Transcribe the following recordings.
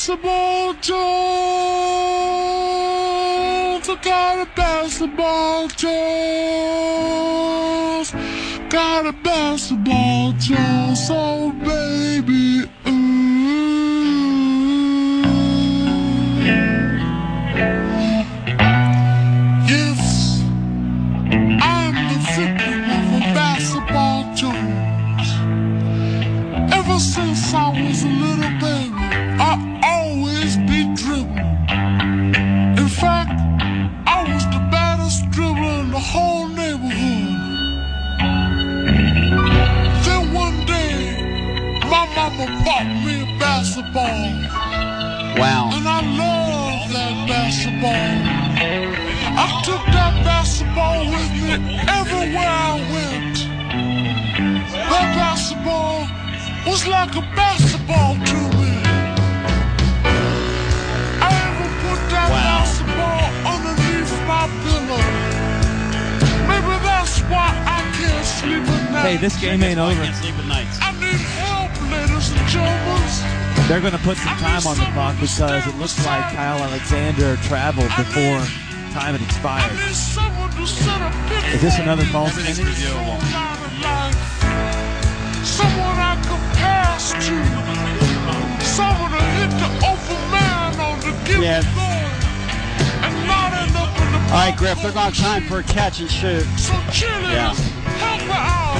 basketball Jones. I got a basketball Jones. Got a basketball Jones. Oh, baby. Yes, I'm the victim of a basketball Jones. Ever since I was a little baby, I always be dribbling. In fact, I was the baddest dribbler in the whole neighborhood. Then one day, my mama bought me a basketball. Wow. And I love that basketball. I took that basketball with me everywhere I went. That basketball was like a basketball to me. I even put that basketball underneath my pillow. Maybe that's why I can't sleep at night. Hey, this game ain't over. I need help, ladies and gentlemen. They're going to put some time on the clock because it looks like Kyle Alexander traveled before time had expired. Is this another false finish? Someone I could pass to. Someone to hit the open man on the given goal and not end up in the All right, Griff, they're going to have time for a catch and shoot. So cheerleaders, help her out.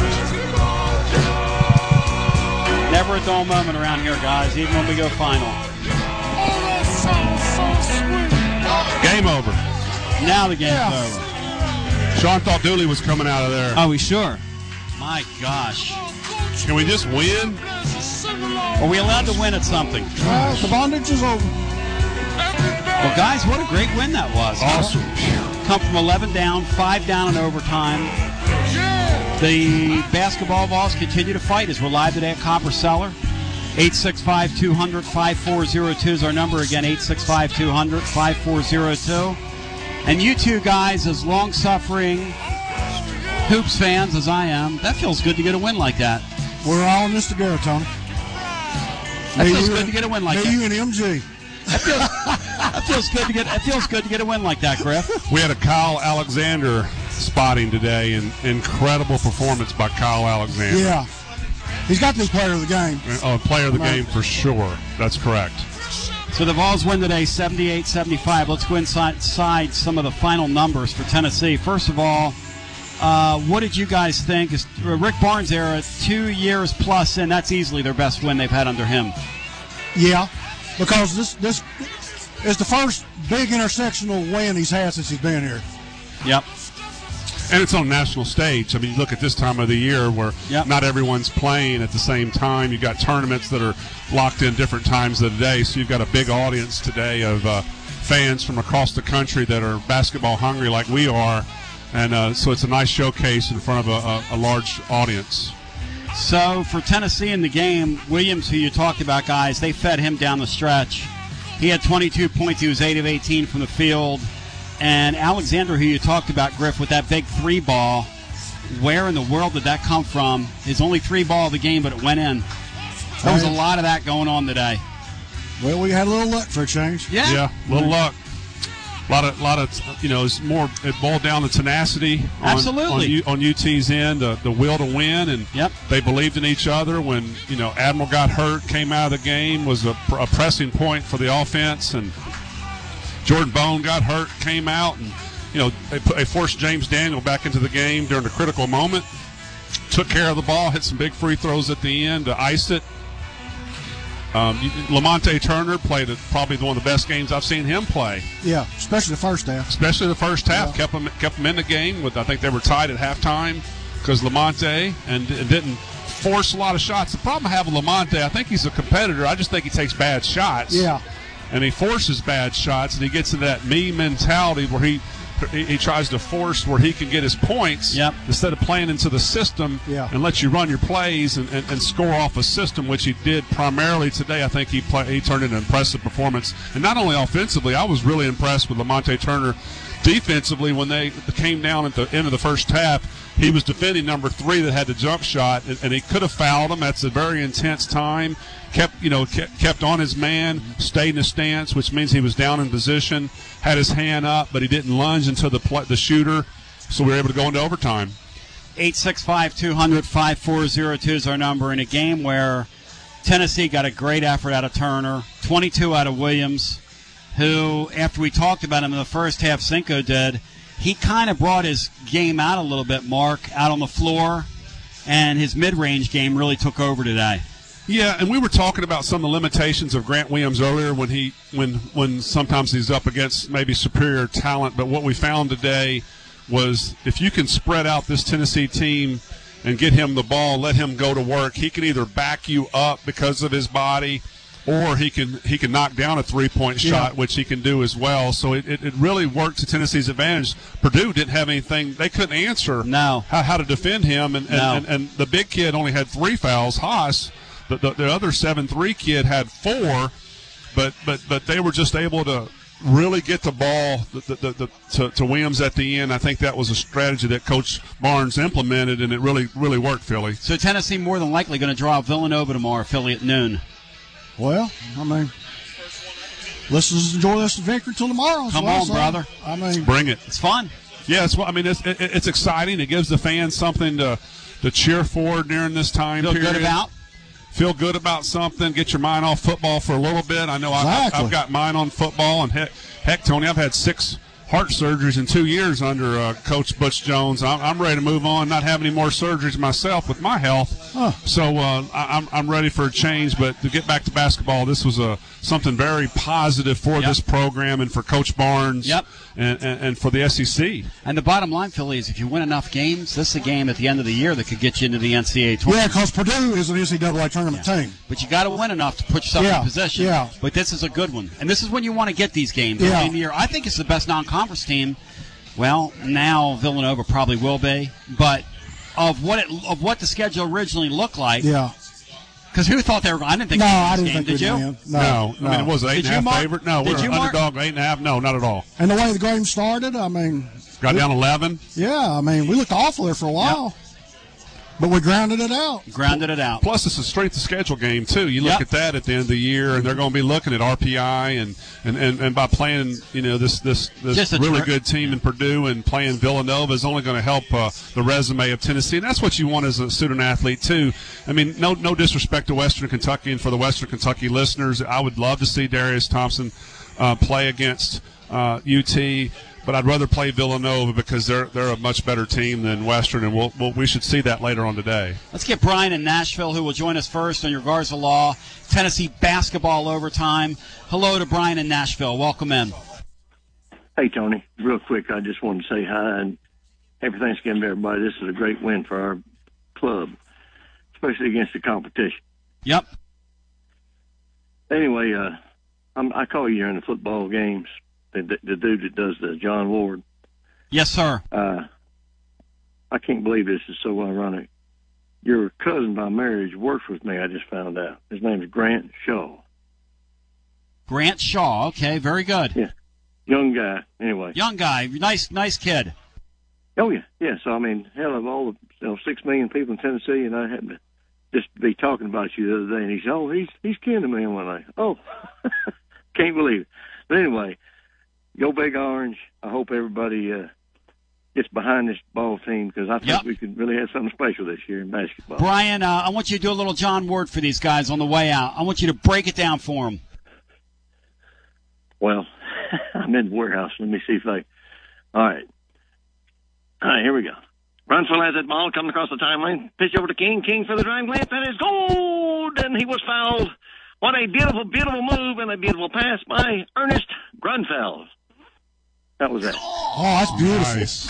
Never a dull moment around here, guys, even when we go final. Oh, that sounds so sweet. Game over. Now the game's over. Sean thought Dooley was coming out of there. Are we sure? My gosh. Can we just win? Are we allowed to win at something? The bondage is over. Well, guys, what a great win that was. Awesome. Come from 11 down, 5 down in overtime. The basketball Vols continue to fight as we're live today at Copper Cellar. 865-200-5402 is our number. Again, 865-200-5402. And you two guys, as long-suffering Hoops fans as I am, that feels good to get a win like that. We're all in this together, Tony. That feels good to get a win like that. You and MG. That feels good to get a win like that, Griff. We had a Kyle Alexander spotting today, and incredible performance by Kyle Alexander. Yeah. He's got to be player of the game. Player of the game for sure. That's correct. So the Vols win today 78-75. Let's go inside some of the final numbers for Tennessee. First of all, what did you guys think? Is Rick Barnes era 2 years plus in? That's easily their best win they've had under him. Yeah, because this is the first big intersectional win he's had since he's been here. Yep. And it's on national stage. I mean, you look at this time of the year where not everyone's playing at the same time. You've got tournaments that are locked in different times of the day, so you've got a big audience today of fans from across the country that are basketball hungry like we are. And so it's a nice showcase in front of a large audience. So for Tennessee in the game, Williams, who you talked about, guys, they fed him down the stretch. He had 22 points. He was 8 of 18 from the field. And Alexander, who you talked about, Griff, with that big 3-ball, where in the world did that come from? His only 3-ball of the game, but it went in. There was a lot of that going on today. Well, we had a little luck for a change. Yeah, a little luck. A lot of, it's more. It boiled down to tenacity on UT's end, the will to win, and they believed in each other. When Admiral got hurt, came out of the game, was a pressing point for the offense, and Jordan Bone got hurt, came out, and they forced James Daniel back into the game during a critical moment. Took care of the ball, hit some big free throws at the end to ice it. Lamonte Turner played probably one of the best games I've seen him play. Yeah, especially the first half. Kept them in the game. I think they were tied at halftime because Lamonte and didn't force a lot of shots. The problem I have with Lamonte, I think he's a competitor. I just think he takes bad shots. Yeah. And he forces bad shots, and he gets into that me mentality where he tries to force where he can get his points instead of playing into the system and let you run your plays and score off a system, which he did primarily today. I think he turned in an impressive performance. And not only offensively, I was really impressed with Lamonte Turner defensively when they came down at the end of the first half. he was defending number 3 that had the jump shot, and he could have fouled him. That's a very intense time. Kept on his man, stayed in his stance, which means he was down in position, had his hand up, but he didn't lunge into the shooter, so we were able to go into overtime. 865-200-5402 is our number in a game where Tennessee got a great effort out of Turner, 22 out of Williams, who, after we talked about him in the first half, Cinco did, he kind of brought his game out a little bit, Mark, out on the floor, and his mid-range game really took over today. Yeah, and we were talking about some of the limitations of Grant Williams earlier when sometimes he's up against maybe superior talent, but what we found today was if you can spread out this Tennessee team and get him the ball, let him go to work, he can either back you up because of his body, or he can knock down a three-point shot, which he can do as well. So it really worked to Tennessee's advantage. Purdue didn't have anything. They couldn't answer how to defend him, and the big kid only had 3 fouls, Haas. The other 7'3" kid had 4, but they were just able to really get the ball to Williams at the end. I think that was a strategy that Coach Barnes implemented, and it really, really worked, Philly. So Tennessee more than likely going to draw Villanova tomorrow, Philly, at noon. Well, I mean, let's just enjoy this victory until tomorrow. Come on, brother. I mean, bring it. It's fun. Yeah, it's exciting. It gives the fans something to cheer for during this time period. Feel good about something. Get your mind off football for a little bit. I know I've got mine on football, and heck, Tony, I've had 6 heart surgeries in 2 years under Coach Butch Jones. I'm ready to move on, not have any more surgeries myself with my health. So I'm ready for a change. But to get back to basketball, this was something very positive for this program and for Coach Barnes and for the SEC. And the bottom line, Philly, is if you win enough games, this is a game at the end of the year that could get you into the NCAA tournament. Yeah, because Purdue is an NCAA tournament team. But you got to win enough to put yourself in position. Yeah. But this is a good one. And this is when you want to get these games at the end of the year. I think it's the best non-conference team. Well, now Villanova probably will be. But of what the schedule originally looked like. Yeah. Because who thought they were going? I didn't think. No, I didn't think. Did you? No. I mean, it was an 8.5 favorite. No, we're underdog 8.5. No, not at all. And the way the game started, I mean, got down 11. Yeah, I mean, we looked awful there for a while. But we grounded it out. Plus, it's a strength of schedule game, too. You look at that at the end of the year, and they're going to be looking at RPI, and by playing, this really good team in Purdue and playing Villanova is only going to help the resume of Tennessee. And that's what you want as a student athlete, too. I mean, no disrespect to Western Kentucky, and for the Western Kentucky listeners, I would love to see Darius Thompson play against UT. But I'd rather play Villanova because they're a much better team than Western, and we should see that later on today. Let's get Brian in Nashville, who will join us first on your Garza Law Tennessee basketball overtime. Hello to Brian in Nashville. Welcome in. Hey, Tony. Real quick, I just wanted to say hi and happy Thanksgiving to everybody. This is a great win for our club, especially against the competition. Yep. Anyway, I call you during the football games. The dude that does the John Ward. Yes, sir. I can't believe this is so ironic. Your cousin by marriage works with me, I just found out. His name is Grant Shaw. Grant Shaw, okay, very good. Yeah, young guy, anyway. Young guy, nice kid. Oh, yeah. So, I mean, hell, of all the 6 million people in Tennessee, and I happened to just be talking about you the other day, and he said, he's kin to me. And I'm like, can't believe it. But anyway, go Big Orange. I hope everybody gets behind this ball team because I think we could really have something special this year in basketball. Brian, I want you to do a little John Ward for these guys on the way out. I want you to break it down for them. Well, I'm in the warehouse. Let me see if they... All right, here we go. Brunfell has that ball coming across the timeline. Pitch over to King. King for the drive layup. That is gold! And he was fouled. What a beautiful, beautiful move and a beautiful pass by Ernest Grunfeld. That was it. Oh, that's beautiful. Nice.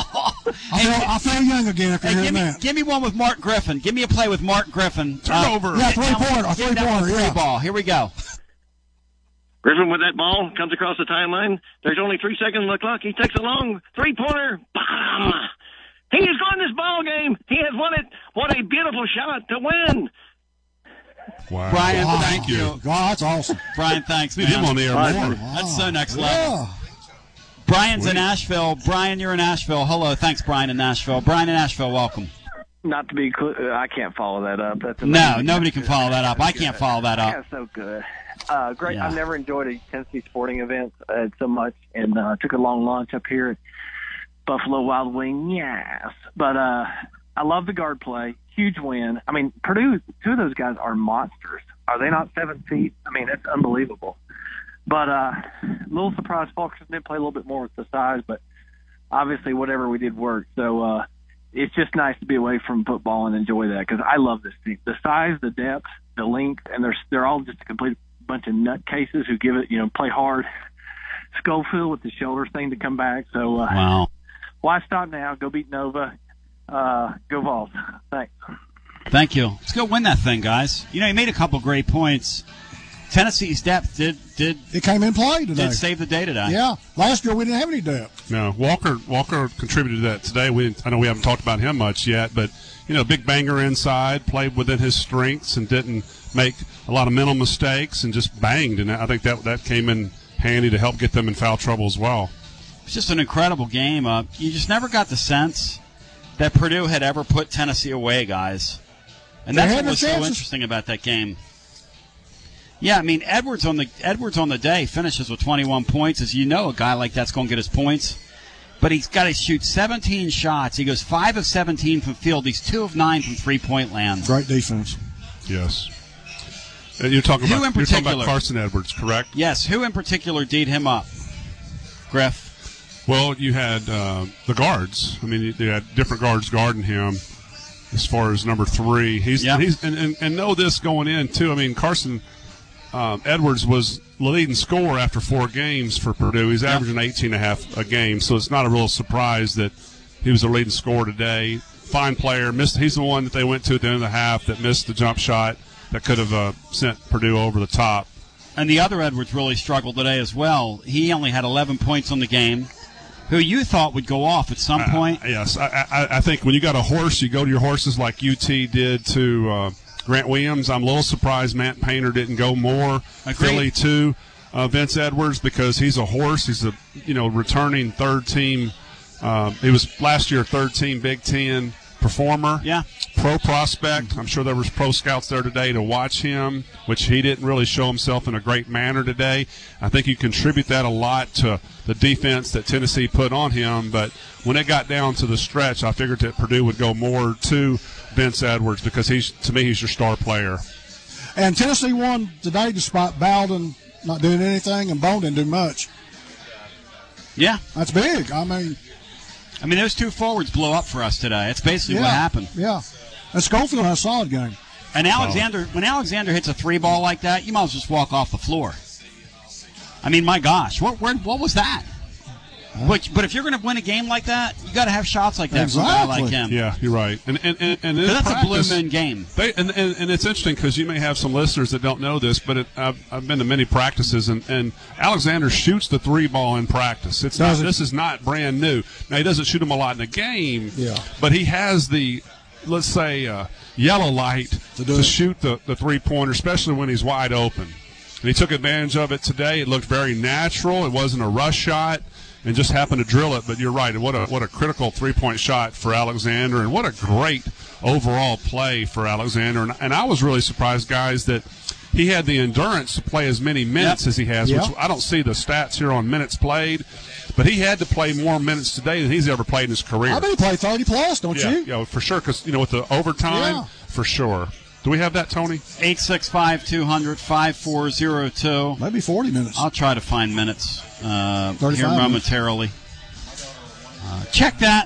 I feel young again after hearing that. Give me one with Mark Griffin. Give me a play with Mark Griffin. Turnover. Yeah, three-pointer. Ball. Here we go. Griffin with that ball comes across the timeline. There's only 3 seconds on the clock. He takes a long three-pointer. Bam! He has won this ball game. He has won it. What a beautiful shot to win. Wow. Brian, thank you. God, that's awesome. Brian, thanks, man. Need him on the air more. That's so next level. Brian's in Nashville. Brian, you're in Nashville. Hello. Thanks, Brian in Nashville. Brian in Nashville, welcome. Not to be I can't follow that up. That's no, nobody can follow that up. I can't follow that up. Yeah, so good. Great. Yeah. I've never enjoyed a Tennessee sporting event so much, and took a long lunch up here at Buffalo Wild Wing. Yes. But I love the guard play. Huge win. I mean, Purdue, two of those guys are monsters. Are they not 7 feet? I mean, that's unbelievable. But a little surprised Fulkerson did play a little bit more with the size, but obviously whatever we did worked. So it's just nice to be away from football and enjoy that, because I love this team. The size, the depth, the length, and they're all just a complete bunch of nutcases who give it, play hard. Schofield with the shoulder thing to come back. So wow. Why stop now? Go beat Nova. Go Vols. Thanks. Thank you. Let's go win that thing, guys. He made a couple great points. Tennessee's depth did it came in play today. Did save the day today. Yeah. Last year we didn't have any depth. No. Walker contributed to that today. I know we haven't talked about him much yet, but big banger inside, played within his strengths and didn't make a lot of mental mistakes and just banged, and I think that came in handy to help get them in foul trouble as well. It's just an incredible game. You just never got the sense that Purdue had ever put Tennessee away, guys. And that's what was so interesting about that game. Yeah, I mean, Edwards on the day finishes with 21 points. As you know, a guy like that's going to get his points. But he's got to shoot 17 shots. He goes 5 of 17 from field. He's 2 of 9 from three-point land. Great defense. Yes. You're talking about Carson Edwards, correct? Yes. Who in particular D'd him up? Griff? Well, you had the guards. I mean, you had different guards guarding him. As far as number 3, he's know this going in too. I mean, Carson Edwards was the leading scorer after 4 games for Purdue. He's averaging 18.5 a game, so it's not a real surprise that he was the leading scorer today. Fine player. He's the one that they went to at the end of the half that missed the jump shot that could have sent Purdue over the top. And the other Edwards really struggled today as well. He only had 11 points on the game. Who you thought would go off at some point? Yes. I think when you got a horse, you go to your horses like UT did to Grant Williams. I'm a little surprised Matt Painter didn't go more Philly to Vince Edwards, because he's a horse. He's a returning third team. He was last year third team Big Ten performer. Yeah. Pro prospect. I'm sure there was pro scouts there today to watch him, which he didn't really show himself in a great manner today. I think you contribute that a lot to the defense that Tennessee put on him, but when it got down to the stretch, I figured that Purdue would go more to Vince Edwards, because he's your star player. And Tennessee won today despite Bowden not doing anything and Bone didn't do much. Yeah. That's big. I mean, those two forwards blow up for us today. That's basically what happened. Yeah. And Schofield had a solid game. And when Alexander hits a 3-ball like that, you might as well just walk off the floor. I mean, my gosh, what was that? But if you're going to win a game like that, you got to have shots like that from a guy like him. Yeah, you're right. And that's a blue-min game. And it's interesting because you may have some listeners that don't know this, but I've been to many practices, and Alexander shoots the 3-ball in practice. This is not brand new. Now, he doesn't shoot them a lot in the game, but he has the, let's say, yellow light to shoot the 3-pointer, especially when he's wide open. And he took advantage of it today. It looked very natural. It wasn't a rush shot. And just happened to drill it, but you're right. What a critical 3-point shot for Alexander, and what a great overall play for Alexander. And I was really surprised, guys, that he had the endurance to play as many minutes as he has, which I don't see the stats here on minutes played, but he had to play more minutes today than he's ever played in his career. I bet he played 30-plus, don't you? Yeah, for sure, because, with the overtime, for sure. Do we have that, Tony? 865-200-5402. Maybe 40 minutes. I'll try to find minutes here momentarily. Check that.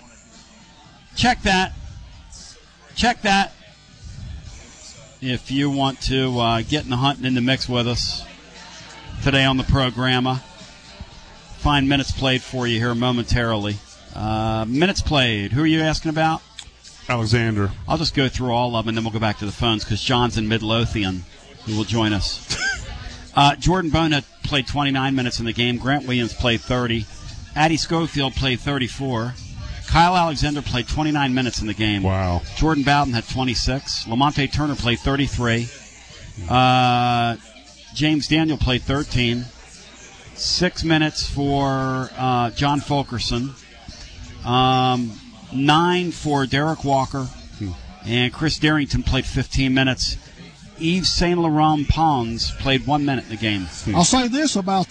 If you want to get in the hunt and in the mix with us today on the program, find minutes played for you here momentarily. Minutes played. Who are you asking about? Alexander. I'll just go through all of them, and then we'll go back to the phones because John's in Midlothian, who will join us. Jordan Bonehead played 29 minutes in the game. Grant Williams played 30. Addie Schofield played 34. Kyle Alexander played 29 minutes in the game. Wow. Jordan Bowden had 26. Lamonte Turner played 33. James Daniel played 13. 6 minutes for John Fulkerson, 9 for Derek Walker, and Chris Darrington played 15 minutes. Yves Saint Laurent Pons played 1 minute in the game. I'll say this about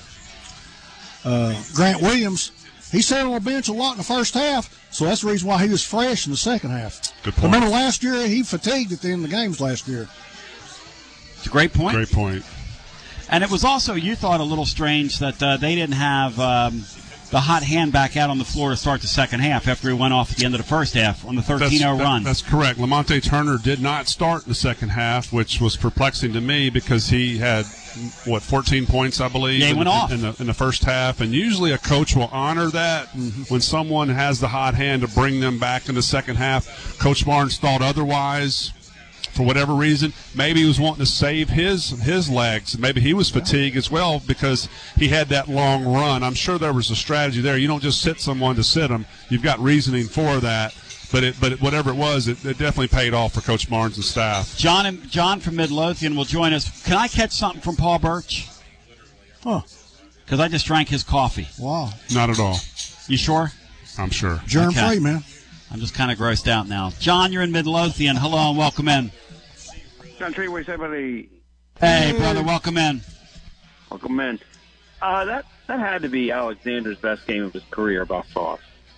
Grant Williams. He sat on the bench a lot in the first half, so that's the reason why he was fresh in the second half. Good point. Remember last year, he fatigued at the end of the games last year. It's a great point. Great point. And it was also, you thought, a little strange that they didn't have the hot hand back out on the floor to start the second half after he went off at the end of the first half on the 13-0 run. That's correct. Lamonte Turner did not start the second half, which was perplexing to me because he had, 14 points, I believe, yeah, he went off. in the first half. And usually a coach will honor that when someone has the hot hand to bring them back in the second half. Coach Barnes thought otherwise. For whatever reason, maybe he was wanting to save his legs. Maybe he was fatigued as well because he had that long run. I'm sure there was a strategy there. You don't just sit someone to sit them. You've got reasoning for that. But whatever it was, it definitely paid off for Coach Barnes and staff. John from Midlothian will join us. Can I catch something from Paul Birch? Huh. Because I just drank his coffee. Wow. Not at all. You sure? I'm sure. Germ-free, man. I'm just kind of grossed out now. John, you're in Midlothian. Hello and welcome in. John Treeway, everybody. Hey, brother, welcome in. Welcome in. That had to be Alexander's best game of his career by far.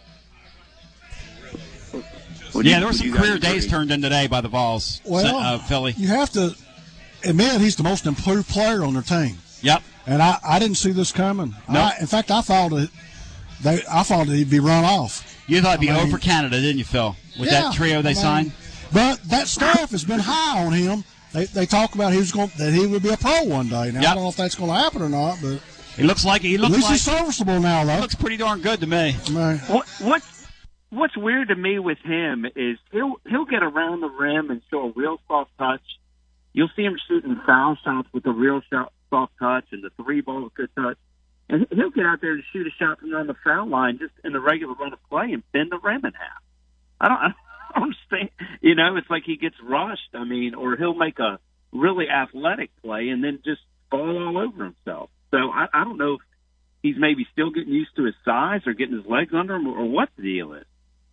There were some career days turned in today by the Vols. Well, Philly. You have to admit he's the most improved player on their team. Yep. And I didn't see this coming. Nope. In fact, I thought that he'd be run off. You thought it'd be over Canada, didn't you, Phil? With that trio they signed? But that staff has been high on him. They talk about that he would be a pro one day. Now, I don't know if that's going to happen or not, but he looks like he's serviceable now, though. He looks pretty darn good to me. What's weird to me with him is he'll get around the rim and show a real soft touch. You'll see him shooting foul shots with a real soft touch and the three ball with good touch. And he'll get out there and shoot a shot from around the foul line just in the regular run of play and bend the rim in half. I don't understand. It's like he gets rushed. Or he'll make a really athletic play and then just fall all over himself. So I don't know if he's maybe still getting used to his size or getting his legs under him or what the deal is.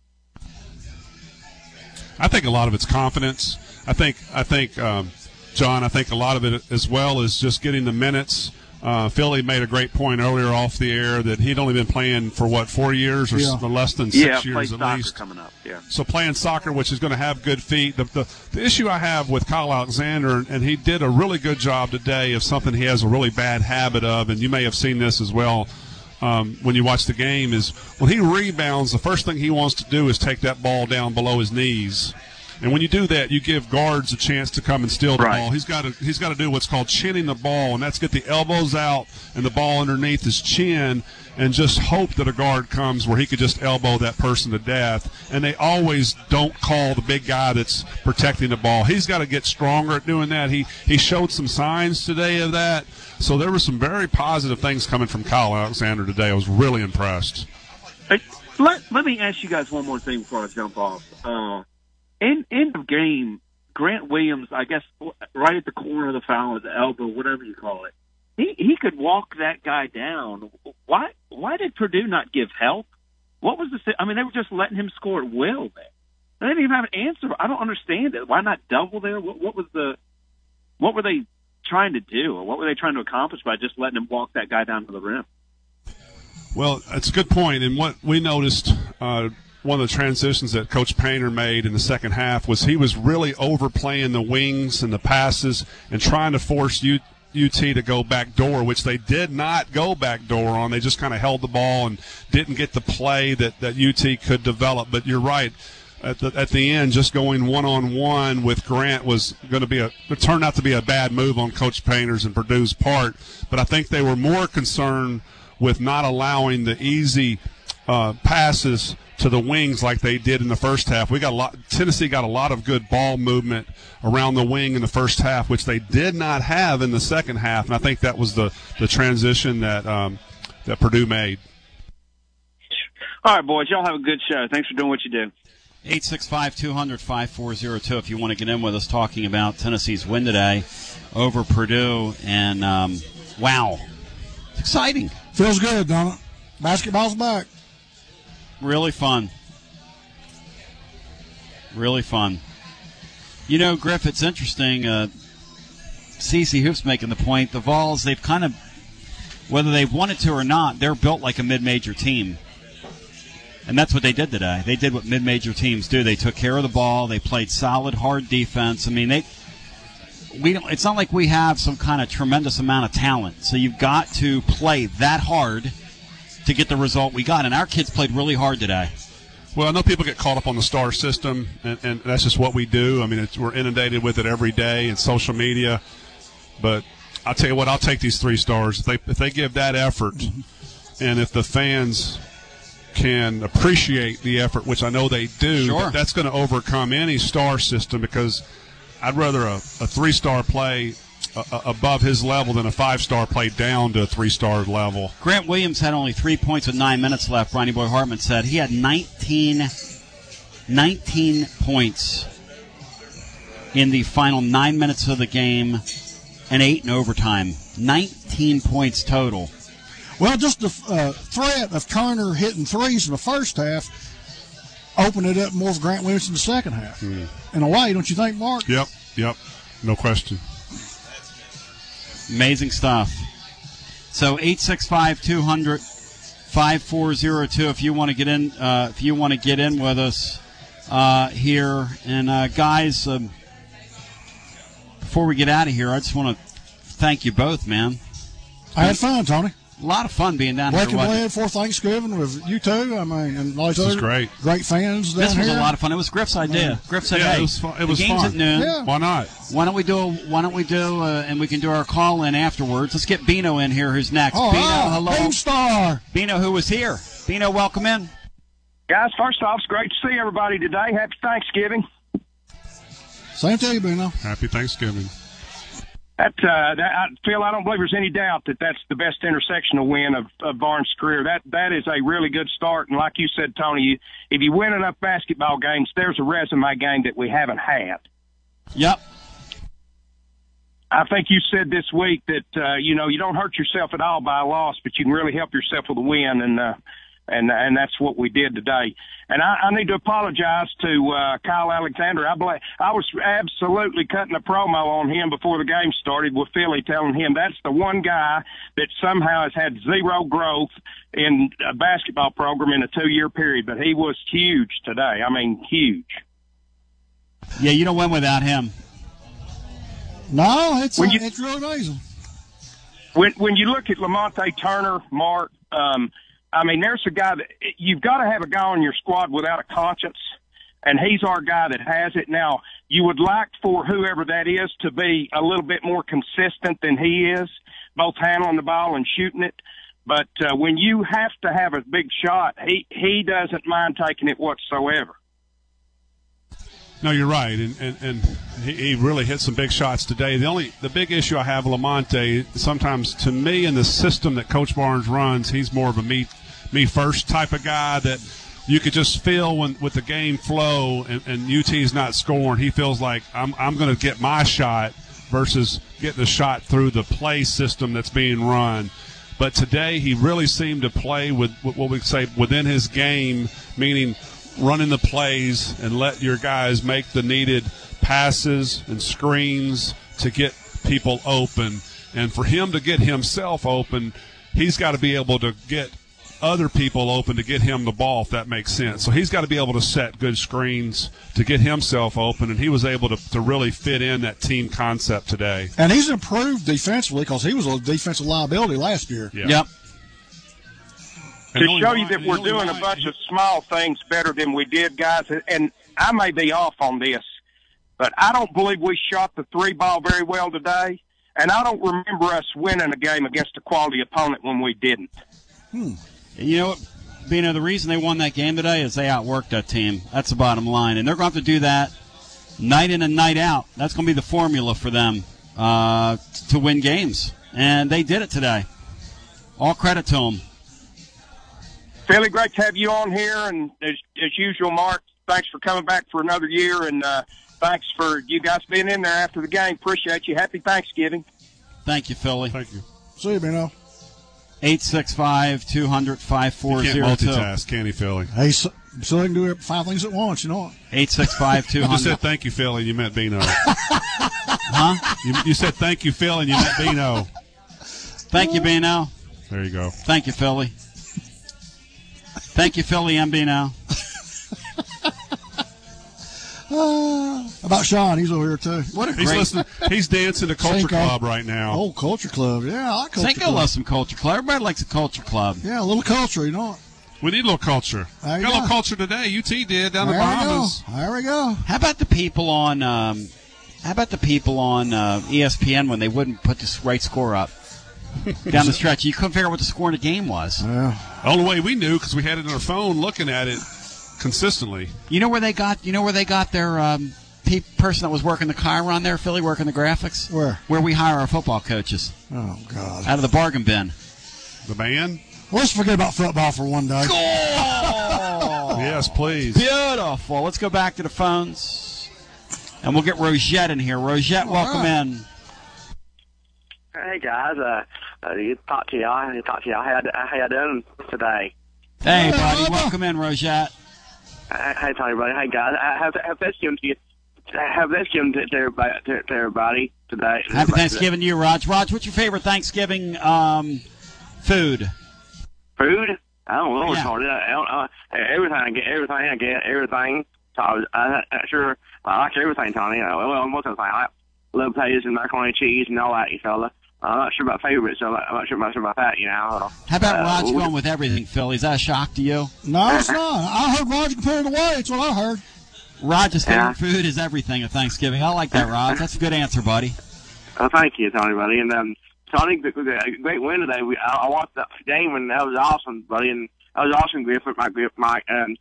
I think a lot of it's confidence. I think, John, I think a lot of it as well is just getting the minutes. Philly made a great point earlier off the air that he'd only been playing for 4 years or less than 6 years at least. Coming up, yeah. So playing soccer, which is going to have good feet. The issue I have with Kyle Alexander, and he did a really good job today of something he has a really bad habit of, and you may have seen this as well when you watch the game, is when he rebounds, the first thing he wants to do is take that ball down below his knees. And when you do that, you give guards a chance to come and steal the ball. He's got to do what's called chinning the ball, and that's get the elbows out and the ball underneath his chin and just hope that a guard comes where he could just elbow that person to death. And they always don't call the big guy that's protecting the ball. He's got to get stronger at doing that. He showed some signs today of that. So there were some very positive things coming from Kyle Alexander today. I was really impressed. Hey, let me ask you guys one more thing before I jump off. End of game, Grant Williams, I guess, right at the corner of the foul, at the elbow, whatever you call it, he could walk that guy down. Why did Purdue not give help? What was they were just letting him score at will there. They didn't even have an answer. I don't understand it. Why not double there? What were they trying to do, or what were they trying to accomplish by just letting him walk that guy down to the rim? Well, it's a good point, and what we noticed. One of the transitions that Coach Painter made in the second half was he was really overplaying the wings and the passes and trying to force UT to go back door, which they did not go back door on. They just kind of held the ball and didn't get the play that UT could develop. But you're right. At the end, just going one-on-one with Grant was going to it turned out to be a bad move on Coach Painter's and Purdue's part. But I think they were more concerned with not allowing the easy passes to the wings like they did in the first half. Tennessee got a lot of good ball movement around the wing in the first half, which they did not have in the second half, and I think that was the transition that Purdue made. All right, boys, y'all have a good show. Thanks for doing what you do. 865-200-5402 if you want to get in with us talking about Tennessee's win today over Purdue. And, wow, It's exciting. Feels good, don't it? Basketball's back. Really fun. Really fun. You know, Griff, it's interesting. CC Hoop's making the point. The Vols, they've kind of, whether they've wanted to or not, they're built like a mid-major team. And that's what they did today. They did what mid-major teams do. They took care of the ball. They played solid, hard defense. I mean, it's not like we have some kind of tremendous amount of talent. So you've got to play that hard to get the result we got. And our kids played really hard today. Well, I know people get caught up on the star system, and that's just what we do. I mean, we're inundated with it every day in social media. But I'll tell you what, I'll take these 3 stars. If they give that effort, and if the fans can appreciate the effort, which I know they do, sure, that's going to overcome any star system, because I'd rather a 3-star play above his level than a 5-star play down to a 3-star level. Grant Williams had only 3 points with 9 minutes left, Ronnie Boy Hartman said. He had 19 points in the final 9 minutes of the game and 8 in overtime. 19 points total. Well, just the threat of Turner hitting threes in the first half opened it up more for Grant Williams in the second half. In a way, don't you think, Mark? Yep, no question. Amazing stuff. So 865-200-5402 if you want to get in. If you want to get in with us here, and guys, before we get out of here, I just want to thank you both, man. I had fun, Tony. A lot of fun being down here. Bled for Thanksgiving with you two. I mean, and all these other great fans down This was here. A lot of fun. It was Griff's idea. Griff said, "Hey, it was game's fun. at noon. Yeah. Why not? Why don't we do? And we can do our call in afterwards. Let's get Bino in here. Who's next? Oh, Bino, hello. Beanstar. Bino, who was here? Bino, welcome in. Guys, first off, it's great to see everybody today. Happy Thanksgiving. Same to you, Bino. Happy Thanksgiving. Phil, I don't believe there's any doubt that that's the best intersectional win of Barnes' career. That is a really good start. And like you said, Tony, if you win enough basketball games, there's a resume game that we haven't had. Yep. I think you said this week that, you don't hurt yourself at all by a loss, but you can really help yourself with a win. And that's what we did today. And I need to apologize to Kyle Alexander. I was absolutely cutting a promo on him before the game started with Philly, telling him that's the one guy that somehow has had zero growth in a basketball program in a 2-year period. But he was huge today. I mean, huge. Yeah, you don't win without him. No, it's really amazing. When you look at Lamonte Turner, Mark, there's a guy that you've got to have a guy on your squad without a conscience, and he's our guy that has it. Now, you would like for whoever that is to be a little bit more consistent than he is, both handling the ball and shooting it. But when you have to have a big shot, he doesn't mind taking it whatsoever. No, you're right, and he really hit some big shots today. The big issue I have with Lamonte, sometimes to me in the system that Coach Barnes runs, he's more of a me first type of guy that you could just feel with the game flow and UT's not scoring. He feels like I'm going to get my shot versus getting the shot through the play system that's being run. But today he really seemed to play with what we say within his game, meaning running the plays and let your guys make the needed passes and screens to get people open. And for him to get himself open, he's got to be able to get other people open to get him the ball, if that makes sense. So he's got to be able to set good screens to get himself open, and he was able to really fit in that team concept today. And he's improved defensively because he was a defensive liability last year. Yeah. Yep. To show you that we're doing a bunch of small things better than we did, guys, and I may be off on this, but I don't believe we shot the 3 ball very well today, and I don't remember us winning a game against a quality opponent when we didn't. You know what, Bino, the reason they won that game today is they outworked that team. That's the bottom line, and they're going to have to do that night in and night out. That's going to be the formula for them to win games, and they did it today. All credit to them. Philly, great to have you on here, and as usual, Mark, thanks for coming back for another year, and thanks for you guys being in there after the game. Appreciate you. Happy Thanksgiving. Thank you, Philly. Thank you. See you, Bino. 865-200-5402. He can't multitask, can he, Philly? Hey, so they can do 5 things at once, you know. 865-200. You just said thank you, Philly, and you meant Bino. Huh? You said thank you, Phil, and you meant Bino. Thank you, Bino. There you go. Thank you, Philly. Thank you, Philly and Bino. About Sean, he's over here too. What a He's great... listening. He's dancing to Culture Club right now. Oh, Culture Club. Yeah, I like Culture Cinco Club. loves some Culture Club. Everybody likes a Culture Club. Yeah, a little culture, you know. We need a little culture. There you Got a little go. culture today. UT did down the There we Bahamas. go. There we go. How about the people on ESPN when they wouldn't put the right score up down the stretch? You couldn't figure out what the score in the game was. Yeah. The only way we knew because we had it on our phone looking at it consistently. You know where they got their person that was working the Chiron there, Philly, working the graphics? Where we hire our football coaches. Oh, God. Out of the bargain bin. The band? Let's forget about football for one day. Yes, please. Beautiful. Let's go back to the phones. And we'll get Rosette in here. Rosette, welcome in. Hey, guys. Talk to y'all. How y'all doing today? Hey, buddy. Welcome in, Rosette. Hey, Tony, buddy. Hey, guys. Have this given to you. Have this given to everybody today. Happy Thanksgiving to you, Raj. Raj, what's your favorite Thanksgiving food? Food? I don't know. Yeah. I don't know. Everything I get. So I'm sure I like everything, Tony. Well, most of the time, I love potatoes and macaroni and cheese and all that, you fella. I'm not sure about favorites, so I'm not sure much about that, you know. How about Raj going with everything, Phil? Is that a shock to you? No, it's not. I heard Roger compared it away. It's what I heard. Raj's favorite food is everything at Thanksgiving. I like that, Raj. That's a good answer, buddy. Oh, thank you, Tony, buddy. And Tony, great win today. I watched the game, and that was awesome, buddy. And that was awesome, Griffith, Griffith, and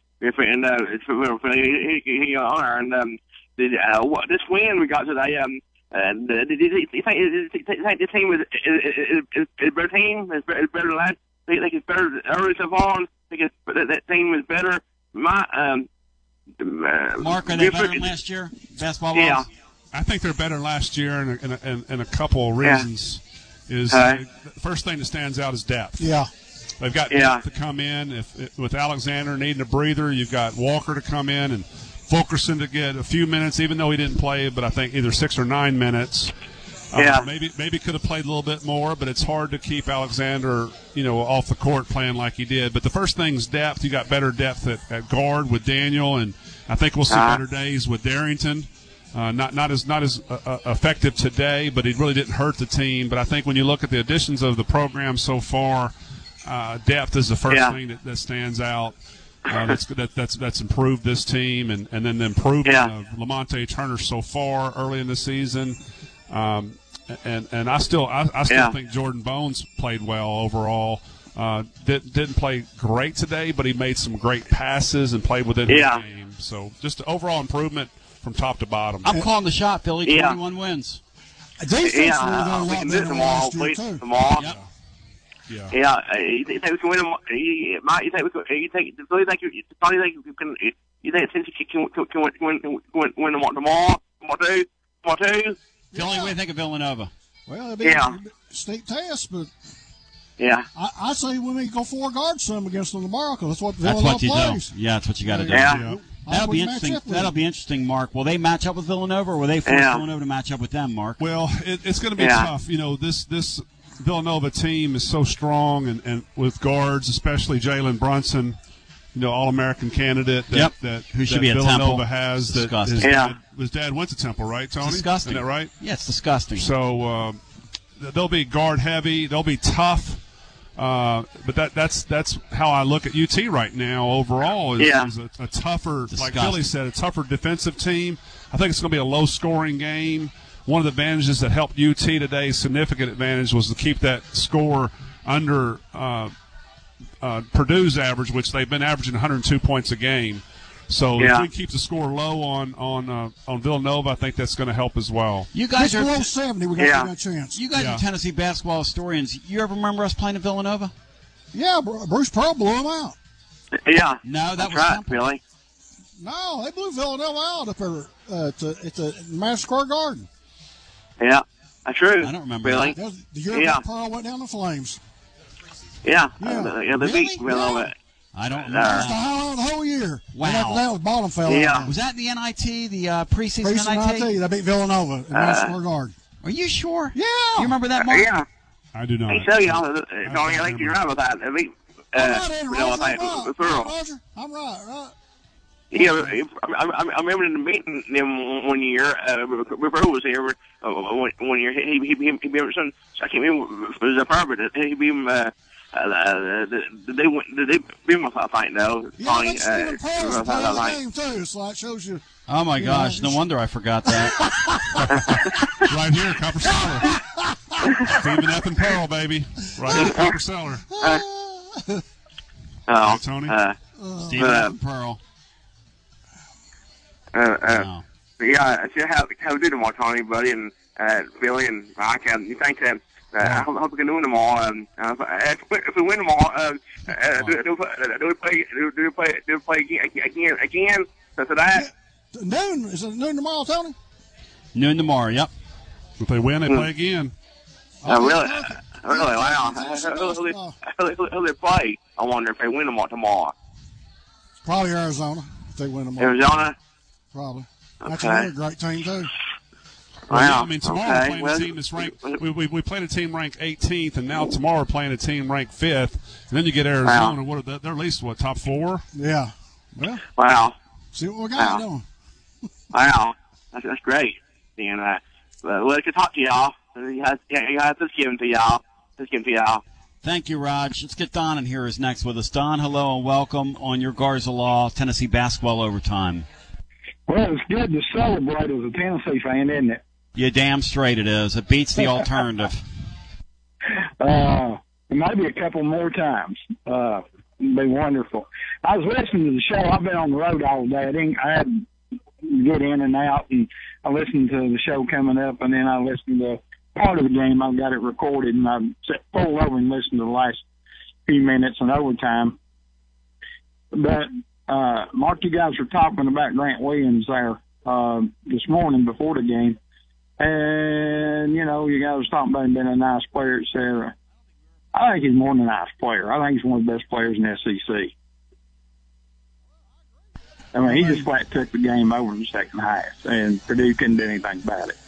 he honor. And this win we got today. And do you think this team is a better team? Is better than last? Do you think it's better early so far? I think that team is better. Mark, are they better than last year? Basketball balls? Yeah. I think they're better than last year, and a couple of reasons. The first thing that stands out is depth. Yeah. They've got depth to come in. With Alexander needing a breather, you've got Walker to come in and Fulkerson to get a few minutes, even though he didn't play, but I think either 6 or 9 minutes. Maybe could have played a little bit more, but it's hard to keep Alexander, off the court playing like he did. But the first thing's depth. You got better depth at guard with Daniel, and I think we'll see better days with Darrington. Not as effective today, but he really didn't hurt the team. But I think when you look at the additions of the program so far, depth is the first thing that stands out. That's improved this team, and then the improvement of Lamonte Turner so far early in the season. And I still think Jordan Bones played well overall. Didn't play great today, but he made some great passes and played within his game. So just an overall improvement from top to bottom. I'm calling the shot, Philly. 21 wins. Defensively, we can do tomorrow, please. Tomorrow. Yep. Yeah. You think we can win them? You think you can win them tomorrow? Tomorrow? Philly, what do you think of Villanova? Well, it'll be a state test, but I say we may go 4 guards some against them tomorrow because that's what Villanova plays. Do. Yeah, that's what you got to do. Yeah. That'll be interesting. That'll be interesting, Mark. Will they match up with Villanova, or will they force Villanova to match up with them, Mark? Well, it's going to be tough. This Villanova team is so strong, and with guards, especially Jalen Brunson, All-American candidate that who should be at Villanova Temple. has. It's that disgusting. His dad went to Temple, right, Tony? It's disgusting. Isn't that right? Yeah, it's disgusting. So they'll be guard heavy. They'll be tough. But that's how I look at UT right now overall is a tougher, like Philly said, a tougher defensive team. I think it's going to be a low-scoring game. One of the advantages that helped UT today, significant advantage, was to keep that score under Purdue's average, which they've been averaging 102 points a game. So if we keep the score low on Villanova, I think that's going to help as well. You guys are below 70. We got that chance. You guys are Tennessee basketball historians. You ever remember us playing at Villanova? Yeah, Bruce Pearl blew them out. Yeah. No, that was right, Temple. Billy. No, they blew Villanova out up there at the Madison Square Garden. Yeah, that's true. I don't remember Billy. The year that Pearl went down the flames. Yeah. Yeah. They beat Villanova. I don't know. That was the highlight of the whole year. Wow. And after that was bottom fell Yeah. out. Was that the NIT, the preseason Preseason NIT? They beat Villanova in Madison Square Garden. Are you sure? Yeah. You remember that, Mark? Yeah. I do not. Hey, so y'all, Tony, I think you're right about that. They beat Roger. I'm right. Yeah, I remember in the meeting them one year. Before was here, one year he beat some. I can't remember if it was a part, but he beat him. They beat him a fight though. Yeah, they Stephen Pearl's playing the game too, so it shows you. Oh my gosh! No wonder I forgot that. Right here, Copper Cellar. Stephen F. and Pearl, baby. Right here, Copper Cellar. Tony. Stephen F. and Pearl. Yeah, I see how we do tomorrow, Tony, buddy, and Billy and Mike. You think that? I hope we can win them all. If we win them all, do we play again? After that, noon is it noon tomorrow, Tony? Noon tomorrow. Yep. If they win, they play again. Really? Wow. Who they play? I wonder if they win them all tomorrow. Probably Arizona if they win them all. Arizona. Probably. Okay. That's another great team too. Wow. I mean, tomorrow we're playing a team that's ranked. We played a team ranked 18th, and now tomorrow we're playing a team ranked 5th. And then you get Arizona. Wow. What are they're at least top 4? Yeah. Well. Wow. See what we got doing. Wow. That's great. And well, good to talk to y'all. You guys, just give them to y'all. Thank you, Raj. Let's get Don in here. Is next with us. Don, hello and welcome on your Garza Law Tennessee basketball overtime. Well, it's good to celebrate as a Tennessee fan, isn't it? Yeah, damn straight it is. It beats the alternative. Maybe a couple more times. It'd be wonderful. I was listening to the show. I've been on the road all day. I had to get in and out, and I listened to the show coming up, and then I listened to part of the game. I've got it recorded, and I pulled over and listened to the last few minutes in overtime. But Mark, you guys were talking about Grant Williams there this morning before the game. And, you guys were talking about him being a nice player, etc. I think he's more than a nice player. I think he's one of the best players in the SEC. I mean, he just flat took the game over in the second half, and Purdue couldn't do anything about it.